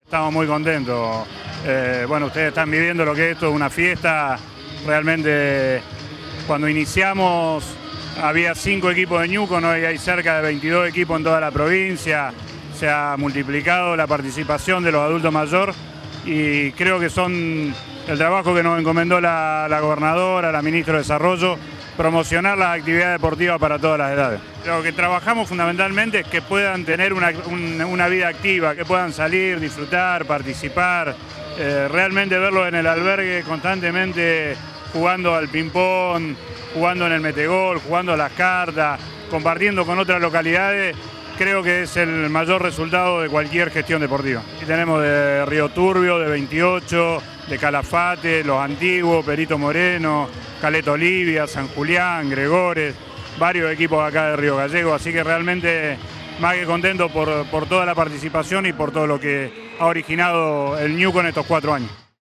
Estamos muy contentos. Bueno, ustedes están viviendo lo que es esto, una fiesta. Realmente, cuando iniciamos había 5 equipos de Ñuco, hoy hay cerca de 22 equipos en toda la provincia. Se ha multiplicado la participación de los adultos mayores y creo que son el trabajo que nos encomendó la gobernadora, la ministra de Desarrollo, promocionar las actividades deportivas para todas las edades. Lo que trabajamos fundamentalmente es que puedan tener una vida activa, que puedan salir, disfrutar, participar, realmente verlos en el albergue constantemente jugando al ping-pong, jugando en el metegol, jugando a las cartas, compartiendo con otras localidades. Creo que es el mayor resultado de cualquier gestión deportiva. Y tenemos de Río Turbio, de 28, de Calafate, Los Antiguos, Perito Moreno, Caleta Olivia, San Julián, Gregores, varios equipos acá de Río Gallego, así que realmente más que contento por toda la participación y por todo lo que ha originado el Ñuco en estos 4 años.